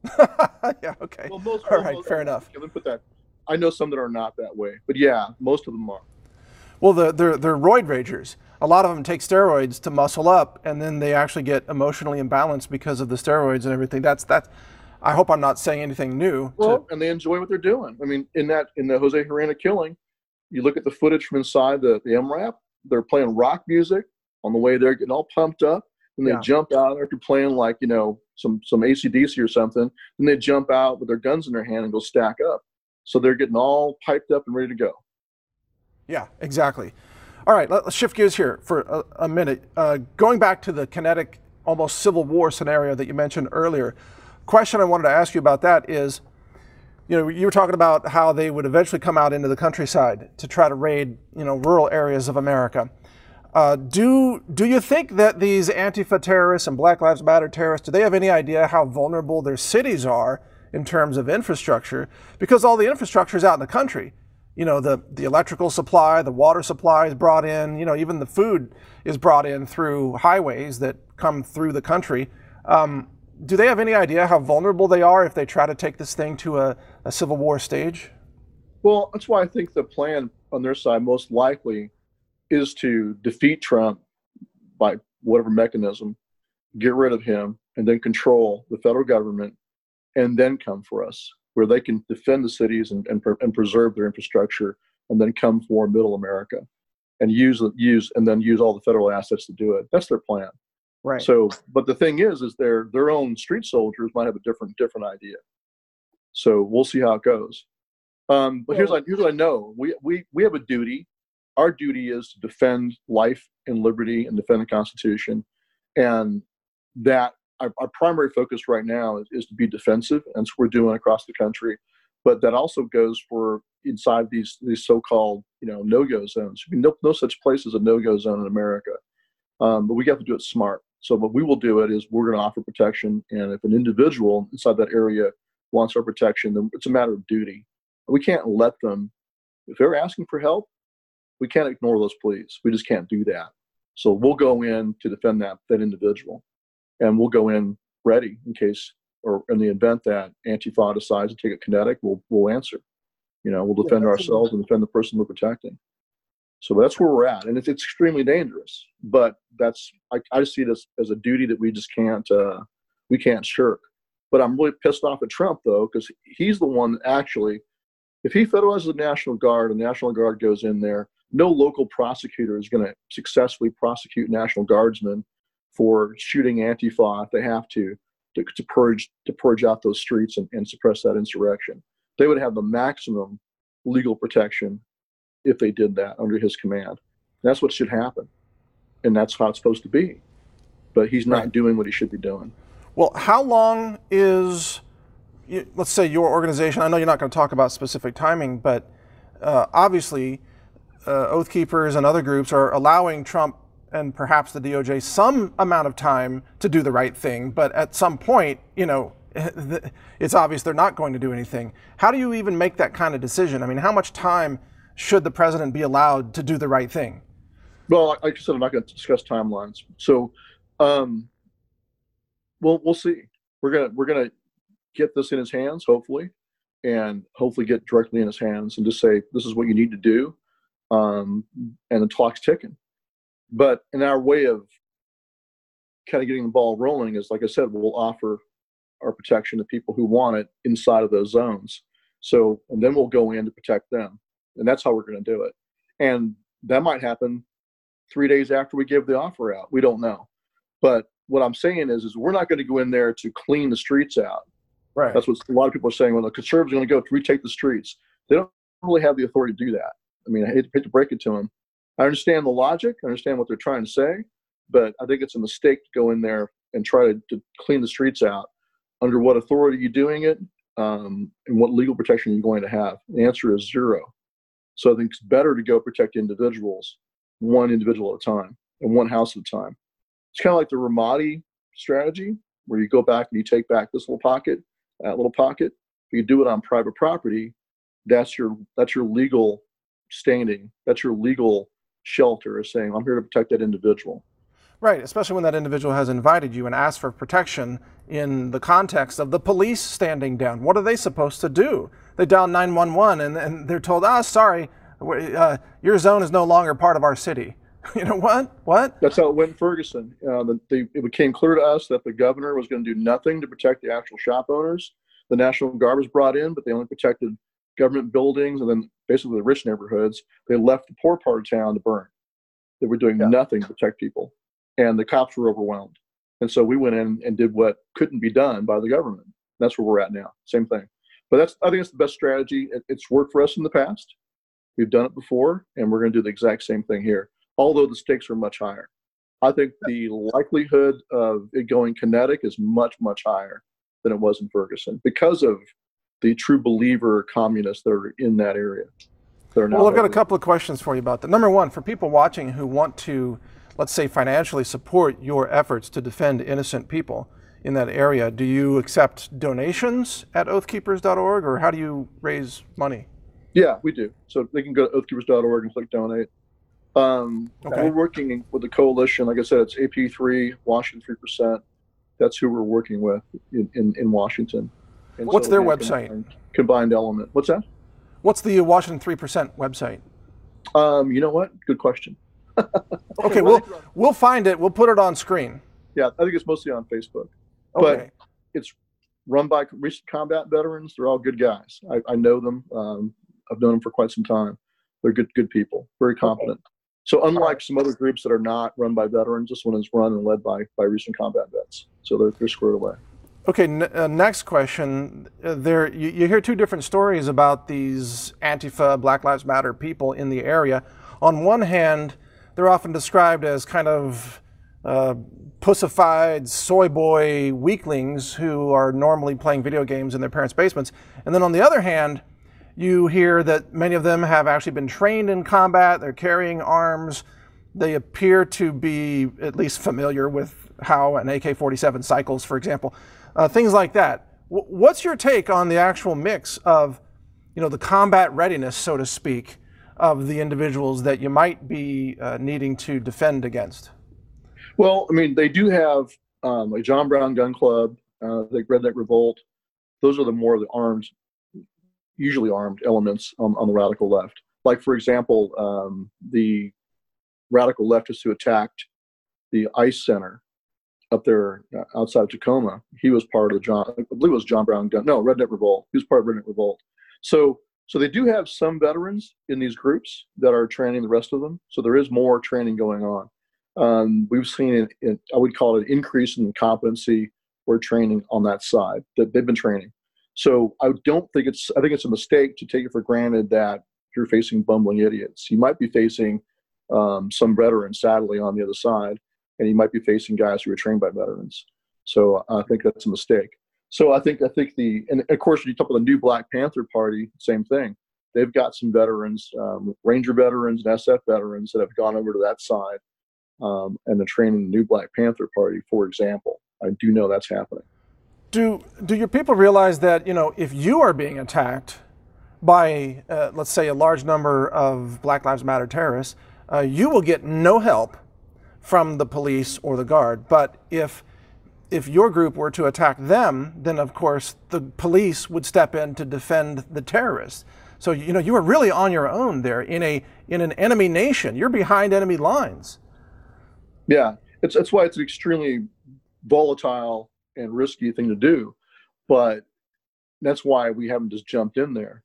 Yeah. Okay. Well, all right. Fair enough. Let me put that. I know some that are not that way, but yeah, most of them are. Well, they're roid ragers. A lot of them take steroids to muscle up, and then they actually get emotionally imbalanced because of the steroids and everything. That's. I hope I'm not saying anything new. Well, and they enjoy what they're doing. I mean, in the Jose Herrera killing, you look at the footage from inside the MRAP. They're playing rock music on the way there, getting all pumped up, and they jump out after playing like some AC/DC or something. Then they jump out with their guns in their hand and go stack up. So they're getting all piped up and ready to go. Yeah, exactly. All right, let's shift gears here for a minute. Going back to the kinetic, almost civil war scenario that you mentioned earlier, question I wanted to ask you about that is, you were talking about how they would eventually come out into the countryside to try to raid, rural areas of America. Do you think that these Antifa terrorists and Black Lives Matter terrorists, do they have any idea how vulnerable their cities are in terms of infrastructure? Because all the infrastructure is out in the country. The electrical supply, the water supply is brought in, even the food is brought in through highways that come through the country. Do they have any idea how vulnerable they are if they try to take this thing to a civil war stage? Well, that's why I think the plan on their side most likely is to defeat Trump by whatever mechanism, get rid of him, and then control the federal government, and then come for us, where they can defend the cities and preserve their infrastructure, and then come for middle America and use all the federal assets to do it. That's their plan. Right. So, but the thing is their own street soldiers might have a different idea. So we'll see how it goes. But here's what I know. We have a duty. Our duty is to defend life and liberty and defend the Constitution. And that our primary focus right now is to be defensive, and that's what we're doing across the country. But that also goes for inside these so-called no-go zones. I mean, no such place as a no-go zone in America. But we have to do it smart. So what we will do it is we're going to offer protection, and if an individual inside that area wants our protection, then it's a matter of duty. We can't let them, if they're asking for help, we can't ignore those pleas. We just can't do that. So we'll go in to defend that individual, and we'll go in ready in case, or in the event that Antifa decides to take it kinetic, we'll answer. We'll defend ourselves and defend the person we're protecting. So that's where we're at, and it's extremely dangerous. But I just see this as a duty that we just can't shirk. But I'm really pissed off at Trump though, because he's the one that actually, if he federalizes the National Guard and the National Guard goes in there, no local prosecutor is going to successfully prosecute National Guardsmen for shooting Antifa if they have to purge out those streets and suppress that insurrection. They would have the maximum legal protection if they did that under his command. That's what should happen, and that's how it's supposed to be. But he's not doing what he should be doing. Well, how long is, let's say, your organization? I know you're not going to talk about specific timing, but obviously, Oath Keepers and other groups are allowing Trump and perhaps the DOJ some amount of time to do the right thing. But at some point, it's obvious they're not going to do anything. How do you even make that kind of decision? I mean, how much time should the president be allowed to do the right thing? Well, like I said, I'm not going to discuss timelines. So, we'll see. We're gonna get this in his hands, hopefully, and hopefully get directly in his hands and just say, this is what you need to do, and the clock's ticking. But in our way of kind of getting the ball rolling is, like I said, we'll offer our protection to people who want it inside of those zones. So, and then we'll go in to protect them. And that's how we're going to do it. And that might happen 3 days after we give the offer out. We don't know. But what I'm saying is we're not going to go in there to clean the streets out. Right. That's what a lot of people are saying. Well, the conservatives are going to go to retake the streets. They don't really have the authority to do that. I mean, I hate to break it to them. I understand the logic. I understand what they're trying to say. But I think it's a mistake to go in there and try to clean the streets out. Under what authority are you doing it? And what legal protection are you going to have? The answer is zero. So I think it's better to go protect individuals, one individual at a time and one house at a time. It's kind of like the Ramadi strategy, where you go back and you take back this little pocket, that little pocket. If you do it on private property, that's your legal standing. That's your legal shelter, is saying, I'm here to protect that individual. Right, especially when that individual has invited you and asked for protection in the context of the police standing down. What are they supposed to do? They dial 911 and they're told, sorry, your zone is no longer part of our city. What? That's how it went in Ferguson. It became clear to us that the governor was going to do nothing to protect the actual shop owners. The National Guard was brought in, but they only protected government buildings and then basically the rich neighborhoods. They left the poor part of town to burn. They were doing nothing to protect people. And the cops were overwhelmed. And so we went in and did what couldn't be done by the government. That's where we're at now. Same thing. But I think it's the best strategy. It's worked for us in the past. We've done it before, and we're going to do the exact same thing here, although the stakes are much higher. I think the likelihood of it going kinetic is much, much higher than it was in Ferguson because of the true believer communists that are in that area. Well, I've got a couple of questions for you about that. Number one, for people watching who want to, let's say, financially support your efforts to defend innocent people in that area, do you accept donations at oathkeepers.org, or how do you raise money? Yeah, we do. So they can go to oathkeepers.org and click donate. We're working with the coalition. Like I said, it's AP3, Washington 3%. That's who we're working with in Washington. And what's their website? Combined Element. What's that? What's the Washington 3% website? You know what? Good question. Okay, we'll find it. We'll put it on screen. Yeah, I think it's mostly on Facebook. Okay. But it's run by recent combat veterans. They're all good guys. I know them. I've known them for quite some time. They're good people, very competent. Okay. So unlike some other groups that are not run by veterans, this one is run and led by recent combat vets. So they're squared away. Okay, next question. You hear two different stories about these Antifa, Black Lives Matter people in the area. On one hand, they're often described as kind of pussified soy boy weaklings who are normally playing video games in their parents' basements. And then on the other hand, you hear that many of them have actually been trained in combat, they're carrying arms, they appear to be at least familiar with how an AK-47 cycles, for example, things like that. What's your take on the actual mix of, the combat readiness, so to speak, of the individuals that you might be needing to defend against? Well, I mean, they do have a John Brown Gun Club, the Redneck Revolt. Those are the more the armed, usually armed elements on the radical left. Like, for example, the radical leftists who attacked the ICE Center up there outside of Tacoma, he was part of I believe it was John Brown Gun, no, Redneck Revolt. He was part of Redneck Revolt. So they do have some veterans in these groups that are training the rest of them. So there is more training going on. We've seen I would call it an increase in the competency or training on that side that they've been training. So I think it's a mistake to take it for granted that you're facing bumbling idiots. You might be facing some veterans, sadly, on the other side, and you might be facing guys who are trained by veterans. So I think that's a mistake. So I think and of course, when you talk about the new Black Panther Party, same thing. They've got some veterans, Ranger veterans and SF veterans that have gone over to that side, and they're training the new Black Panther Party, for example. I do know that's happening. Do your people realize that, if you are being attacked by, let's say, a large number of Black Lives Matter terrorists, you will get no help from the police or the guard. But if your group were to attack them, then of course the police would step in to defend the terrorists. So you are really on your own there in an enemy nation. You're behind enemy lines. Yeah, that's why it's an extremely volatile and risky thing to do, but that's why we haven't just jumped in there.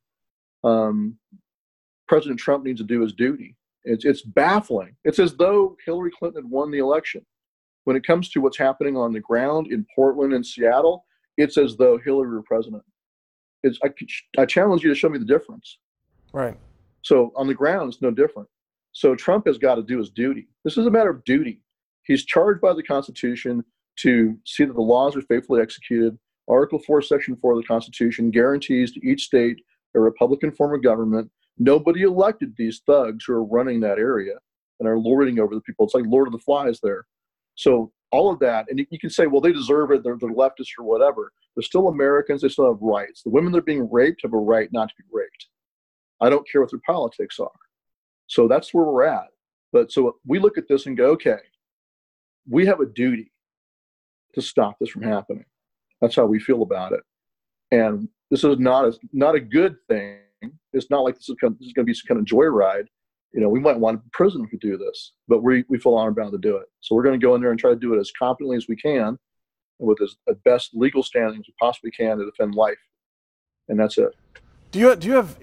President Trump needs to do his duty. It's baffling. It's as though Hillary Clinton had won the election. When it comes to what's happening on the ground in Portland and Seattle, it's as though Hillary were president. I challenge you to show me the difference. Right. So on the ground, it's no different. So Trump has got to do his duty. This is a matter of duty. He's charged by the Constitution to see that the laws are faithfully executed. Article 4, Section 4 of the Constitution guarantees to each state a Republican form of government. Nobody elected these thugs who are running that area and are lording over the people. It's like Lord of the Flies there. So all of that, and you can say, well, they deserve it. They're leftists or whatever. They're still Americans. They still have rights. The women that are being raped have a right not to be raped. I don't care what their politics are. So that's where we're at. But so we look at this and go, okay, we have a duty to stop this from happening. That's how we feel about it. And this is not a good thing. It's not like this is going to be some kind of joyride. We might want a prison if we do this, but we feel honor bound to do it. So we're going to go in there and try to do it as competently as we can, and with as best legal standing as we possibly can to defend life. And that's it. Do you have?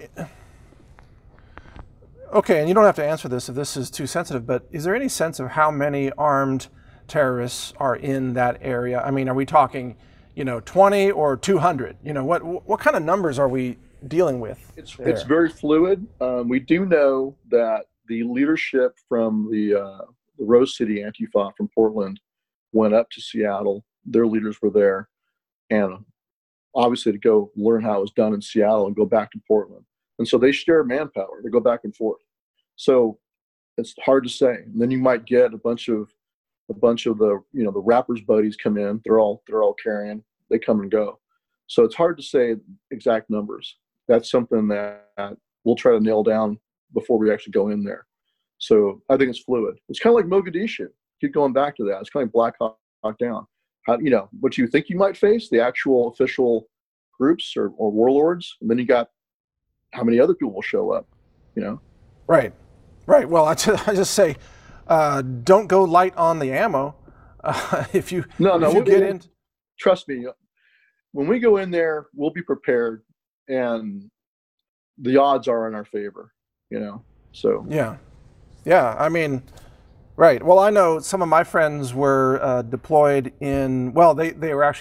Okay, and you don't have to answer this if this is too sensitive, but is there any sense of how many armed terrorists are in that area? I mean, are we talking, 20 or 200? What kind of numbers are we dealing with? It's very fluid. We do know that the leadership from the Rose City Antifa from Portland went up to Seattle. Their leaders were there, and obviously to go learn how it was done in Seattle and go back to Portland. And so they share manpower. They go back and forth. So it's hard to say. And then you might get a bunch of the the rappers' buddies come in. They're all carrying. They come and go. So it's hard to say exact numbers. That's something that we'll try to nail down before we actually go in there. So I think it's fluid. It's kind of like Mogadishu. Keep going back to that. It's kind of like Black Hawk Down. What you think you might face, the actual official groups or warlords, and then you got how many other people will show up, Right. Well, I just say, don't go light on the ammo. If you get in. Trust me, when we go in there, we'll be prepared, and the odds are in our favor, So yeah. I mean, right. Well, I know some of my friends were deployed in. Well, they were actually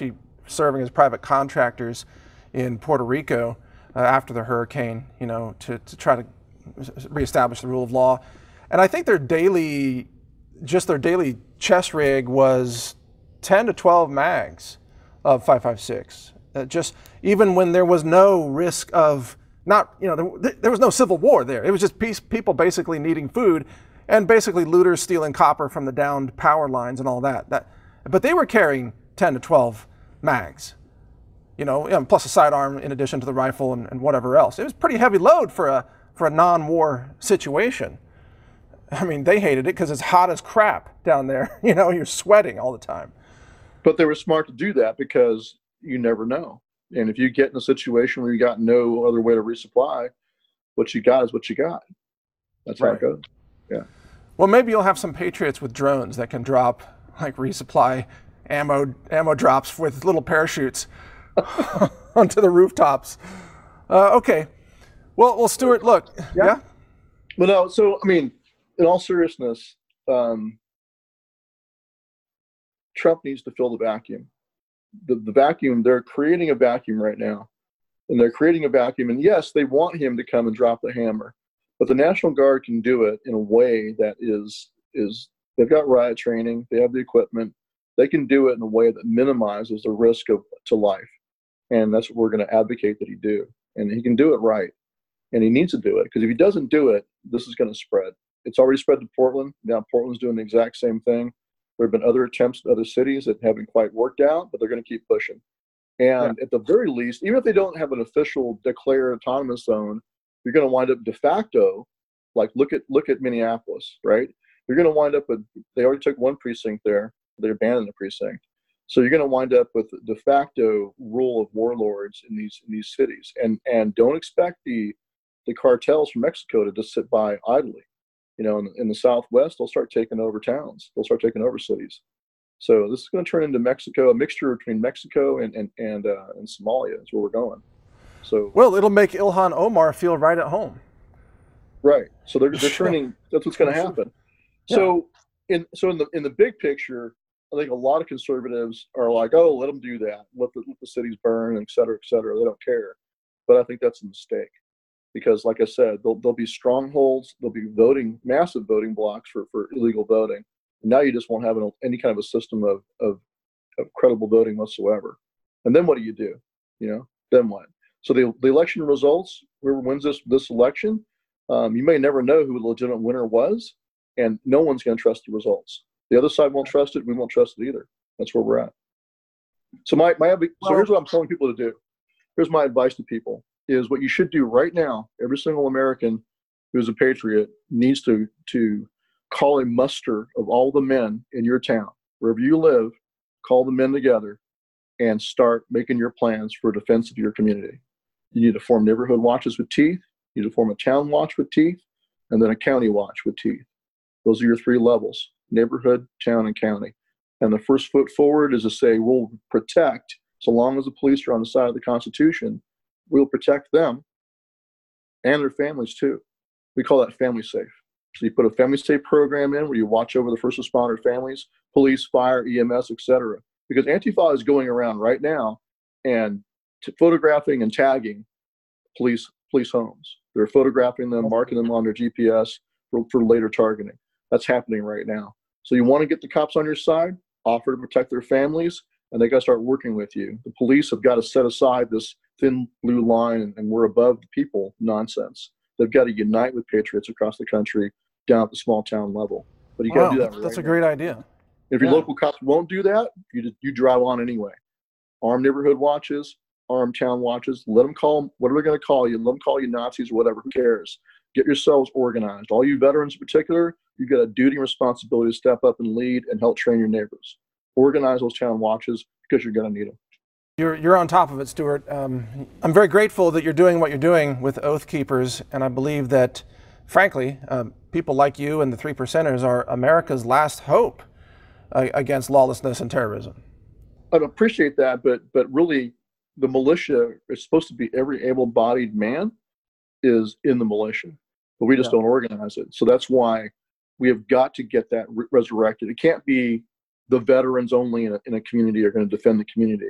serving as private contractors in Puerto Rico after the hurricane, you know, to try to reestablish the rule of law. And I think their daily chest rig was 10 to 12 mags of 5.56. Just even when there was no risk of there was no civil war there. It was just people basically needing food, and basically looters stealing copper from the downed power lines and all that. But they were carrying 10 to 12 mags, plus a sidearm in addition to the rifle and whatever else. It was pretty heavy load for a non-war situation. I mean, they hated it because it's hot as crap down there. You're sweating all the time. But they were smart to do that because you never know. And if you get in a situation where you got no other way to resupply, what you got is what you got. That's how it goes. Yeah. Well, maybe you'll have some Patriots with drones that can drop like resupply ammo drops with little parachutes onto the rooftops. Okay. Well, Stuart, look. Yeah. Well, no. So, I mean, in all seriousness, Trump needs to fill the vacuum. The vacuum, they're creating a vacuum right now. And they're creating a vacuum. And yes, they want him to come and drop the hammer. But the National Guard can do it in a way that is they've got riot training, they have the equipment, they can do it in a way that minimizes the risk to life. And that's what we're going to advocate that he do. And he can do it right. And he needs to do it, because if he doesn't do it, this is going to spread. It's already spread to Portland. Now Portland's doing the exact same thing. There have been other attempts in other cities that haven't quite worked out, but they're going to keep pushing. And at the very least, even if they don't have an official declared autonomous zone, you're going to wind up de facto, like look at Minneapolis, right? You're going to wind up with, they already took one precinct there, they abandoned the precinct. So you're going to wind up with de facto rule of warlords in these cities. And don't expect the cartels from Mexico to just sit by idly. In the Southwest, they'll start taking over towns. They'll start taking over cities. So this is going to turn into Mexico, a mixture between Mexico and Somalia is where we're going. So it'll make Ilhan Omar feel right at home. Right. So they're turning. That's what's going to happen. Yeah. So in the big picture, I think a lot of conservatives are like, oh, let them do that. Let the cities burn, et cetera, et cetera. They don't care. But I think that's a mistake. Because, like I said, there'll be strongholds, there'll be massive voting blocks for illegal voting. And now you just won't have any kind of a system of credible voting whatsoever. And then what do? Then what? So the election results, whoever wins this election, you may never know who the legitimate winner was, and no one's going to trust the results. The other side won't trust it. We won't trust it either. That's where we're at. So here's what I'm telling people to do. Here's my advice to people. Is what you should do right now. Every single American who's a patriot needs to call a muster of all the men in your town, wherever you live. Call the men together and start making your plans for defense of your community. You need to form neighborhood watches with teeth. You need to form a town watch with teeth, and then a county watch with teeth. Those are your three levels: neighborhood, town, and county. And the first foot forward is to say, we'll protect, so long as the police are on the side of the Constitution, we'll protect them and their families too. We call that family safe. So you put a family safe program in where you watch over the first responder families, police, fire, EMS, etc. Because Antifa is going around right now and photographing and tagging police homes. They're photographing them, marking them on their GPS for later targeting. That's happening right now. So you want to get the cops on your side, offer to protect their families, and they got to start working with you. The police have got to set aside this thin blue line and we're above the people nonsense. They've got to unite with patriots across the country down at the small town level. But you got to do that right. That's a great idea. If your local cops won't do that, you drive on anyway. Armed neighborhood watches, armed town watches. Let them call them, what are they going to call you? Let them call you Nazis or whatever. Who cares? Get yourselves organized. All you veterans in particular, you've got a duty and responsibility to step up and lead and help train your neighbors. Organize those town watches because you're going to need them. You're on top of it, Stuart. I'm very grateful that you're doing what you're doing with Oath Keepers, and I believe that, frankly, people like you and the 3%ers are America's last hope against lawlessness and terrorism. I appreciate that, but really, the militia is supposed to be every able-bodied man is in the militia, but we just don't organize it. So that's why we have got to get that resurrected. It can't be the veterans only in a community are going to defend the community.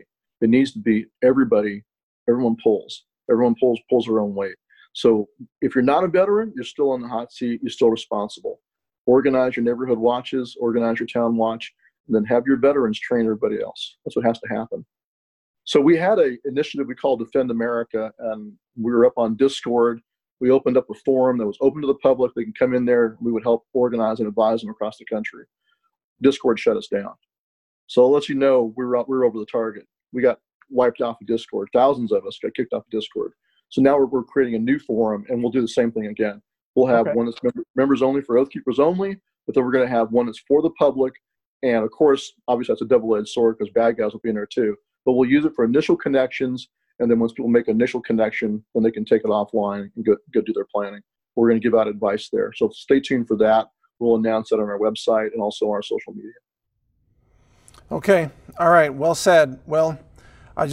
It needs to be everybody. Everyone pulls. Everyone pulls their own weight. So if you're not a veteran, you're still on the hot seat. You're still responsible. Organize your neighborhood watches. Organize your town watch. And then have your veterans train everybody else. That's what has to happen. So we had an initiative we called Defend America, and we were up on Discord. We opened up a forum that was open to the public. They can come in there. We would help organize and advise them across the country. Discord shut us down. So I'll let you know we were over the target. We got wiped off of Discord. Thousands of us got kicked off of Discord. So now we're creating a new forum, and we'll do the same thing again. We'll have one that's members only for Oath Keepers only, but then we're going to have one that's for the public. And of course, obviously that's a double-edged sword because bad guys will be in there too. But we'll use it for initial connections. And then once people make an initial connection, then they can take it offline and go do their planning. We're going to give out advice there. So stay tuned for that. We'll announce that on our website and also our social media. Okay. All right. Well said. Well, I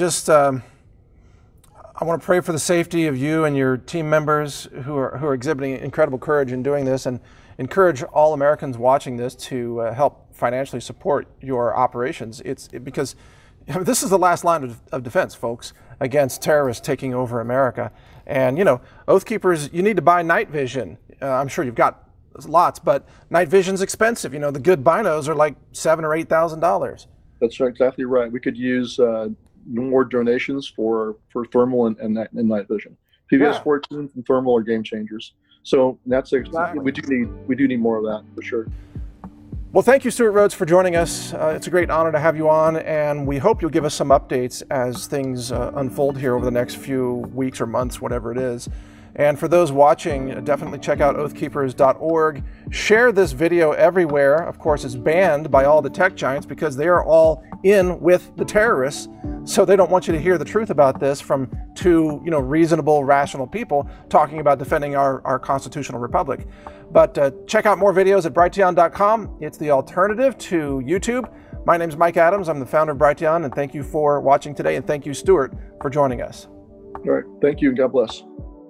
want to pray for the safety of you and your team members who are exhibiting incredible courage in doing this, and encourage all Americans watching this to help financially support your operations. Because this is the last line of defense, folks, against terrorists taking over America. And, you know, Oath Keepers, you need to buy night vision. I'm sure you've got lots, but night vision's expensive. You know, the good binos are like $7,000 or $8,000. That's exactly right. We could use more donations for thermal and night vision. PVS 14 and thermal are game changers. So that's exactly. we do need more of that for sure. Well, thank you, Stuart Rhodes, for joining us. It's a great honor to have you on, and we hope you'll give us some updates as things unfold here over the next few weeks or months, whatever it is. And for those watching, definitely check out oathkeepers.org. Share this video everywhere. Of course, it's banned by all the tech giants because they are all in with the terrorists. So they don't want you to hear the truth about this from two, reasonable, rational people talking about defending our constitutional republic. But check out more videos at Brighteon.com. It's the alternative to YouTube. My name is Mike Adams. I'm the founder of Brighteon, and thank you for watching today. And thank you, Stuart, for joining us. All right. Thank you, and God bless.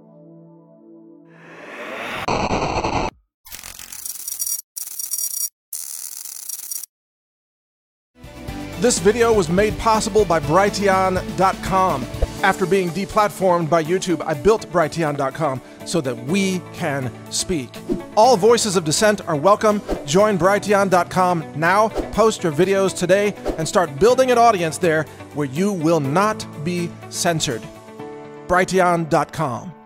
This video was made possible by Brighteon.com. After being deplatformed by YouTube, I built Brighteon.com so that we can speak. All voices of dissent are welcome. Join Brighteon.com now, post your videos today, and start building an audience there where you will not be censored. Brighteon.com.